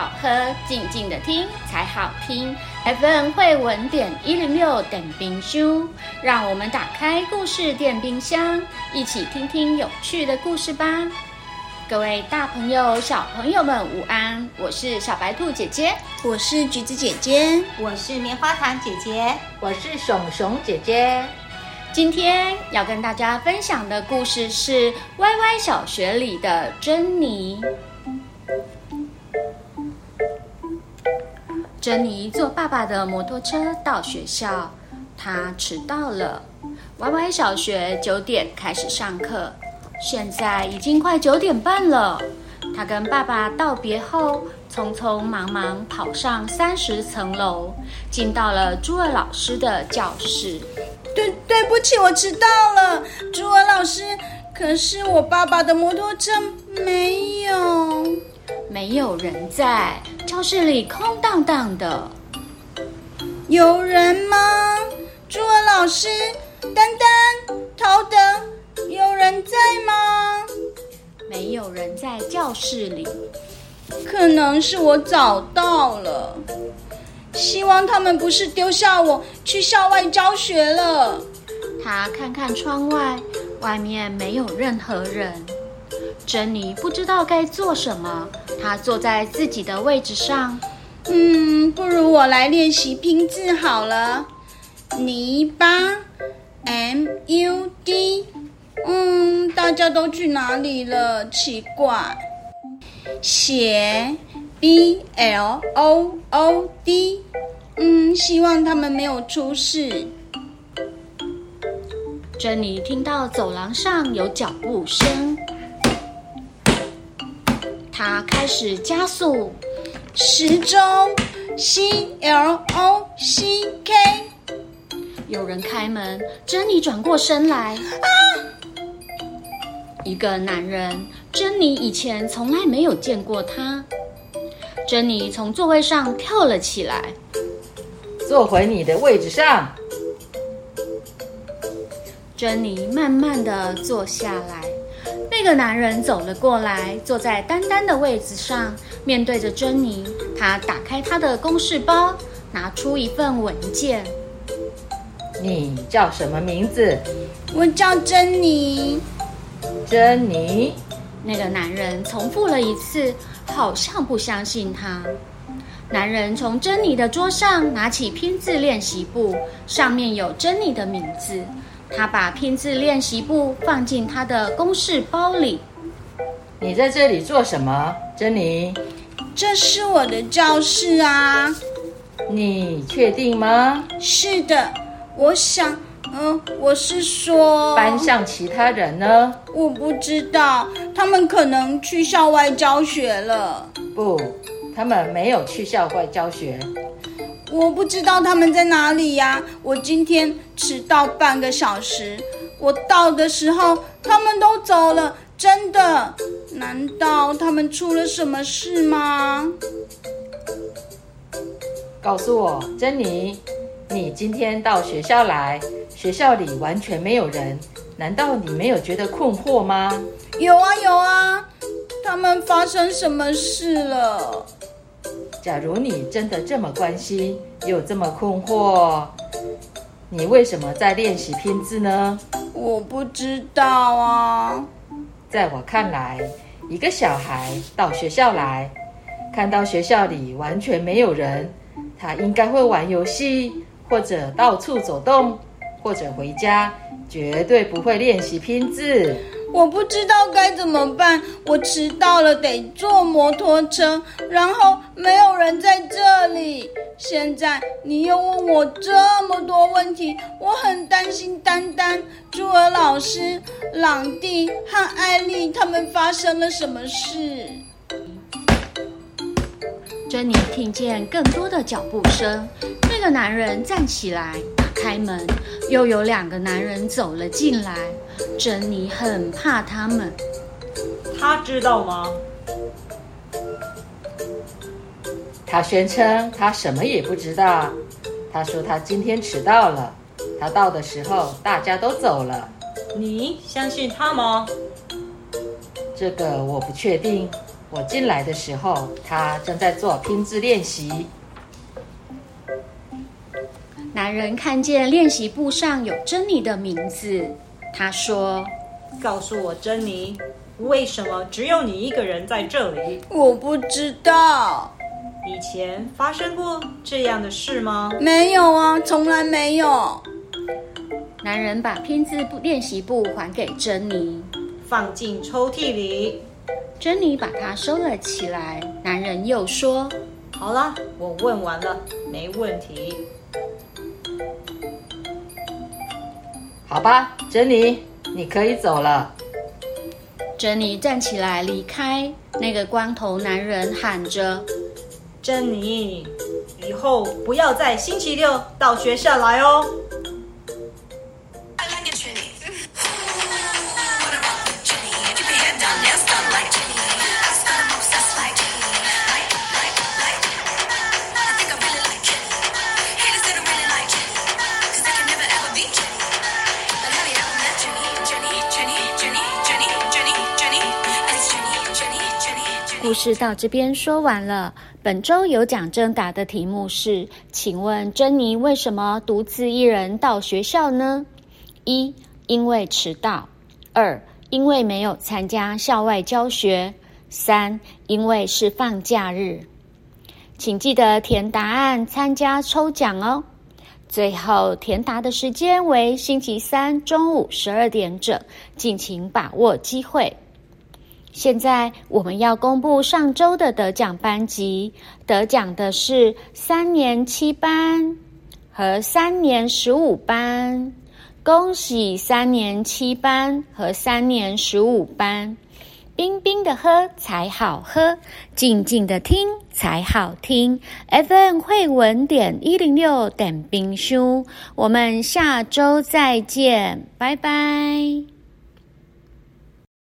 好喝，静静的听才好听。FM 慧文点106点冰箱，让我们打开故事电冰箱，一起听听有趣的故事吧。各位大朋友、小朋友们午安，我是小白兔姐姐， 我是橘子姐姐， 我是棉花糖姐姐， 我是熊熊姐姐。 今天要跟大家分享的故事是歪歪小学里的珍妮。珍妮坐爸爸的摩托车到学校，她迟到了。歪歪小学9点开始上课，现在已经快9点半了。她跟爸爸道别后，匆匆忙忙跑上30层楼，进到了朱尔老师的教室。 对不起，我迟到了，朱尔老师。可是我爸爸的摩托车没有人在，教室里空荡荡的。 有人吗？朱尔老师，丹丹，陶德，有人在吗？ 没有人在教室里。 可能是我早到了，希望他们不是丢下我去校外教学了。 他看看窗外，外面没有任何人。珍妮不知道该做什么，她坐在自己的位置上。 不如我来练习拼字好了。泥巴 MUD。大家都去哪里了？奇怪。写 BLOOD。希望他们没有出事。 珍妮听到走廊上有脚步声，她开始加速。 时钟 CLOCK。 有人开门，珍妮转过身来。一个男人，珍妮以前从来没有见过他。珍妮从座位上跳了起来。 坐回你的位置上。 珍妮慢慢地坐下来。那个男人走了过来，坐在丹丹的位子上，面对着珍妮。他打开他的公事包，拿出一份文件。 你叫什么名字？ 我叫珍妮。 珍妮。 那个男人重复了一次，好像不相信他。男人从珍妮的桌上拿起拼字练习簿，上面有珍妮的名字。他把拼字练习簿放进他的公事包里。 你在这里做什么，珍妮？ 这是我的教室啊。 你确定吗？ 是的，我想，我是说， 班上其他人呢？ 我不知道，他们可能去校外教学了。 不，他们没有去校外教学。 我不知道他们在哪里呀。我今天迟到半个小时，我到的时候他们都走了，真的。难道他们出了什么事吗？ 告诉我，珍妮，你今天到学校来，学校里完全没有人，难道你没有觉得困惑吗？ 有啊，他们发生什么事了？ 假如你真的这么关心，又这么困惑，你为什么在练习拼字呢？ 我不知道啊。 在我看来，一个小孩到学校来，看到学校里完全没有人，他应该会玩游戏，或者到处走动，或者回家，绝对不会练习拼字。 我不知道该怎么办，我迟到了，得坐摩托车，然后没有人在这里。现在你又问我这么多问题，我很担心丹丹、朱尔老师、朗蒂和艾丽他们发生了什么事。 珍妮听见更多的脚步声，那个男人站起来，打开门，又有2个男人走了进来。珍妮很怕他们。 他知道吗？ 他宣称他什么也不知道。他说他今天迟到了，他到的时候大家都走了。 你相信他吗？ 这个我不确定， 我进来的时候，他正在做拼字练习。 男人看见练习簿上有珍妮的名字，他说：“ 告诉我，珍妮，为什么只有你一个人在这里？ 我不知道。 以前发生过这样的事吗？ 没有啊，从来没有。” 男人把拼字练习簿还给珍妮， 放进抽屉里。 珍妮把它收了起来。男人又说：“ 好了，我问完了，没问题。” 好吧，珍妮，你可以走了。 珍妮站起来离开。那个光头男人喊着：“ 珍妮，以后不要在星期六到学校来哦。” 故事到这边说完了。本周有奖征答的题目是：请问珍妮为什么独自一人到学校呢？1. 因为迟到。2. 因为没有参加校外教学。3. 因为是放假日。请记得填答案，参加抽奖哦。最后填答的时间为星期三中午12点整，敬请把握机会。现在我们要公布上周的得奖班级，得奖的是3年7班和3年15班。恭喜3年7班和3年15班。冰冰的喝才好喝，静静的听才好听。FM 慧文点106点冰书，我们下周再见，拜拜。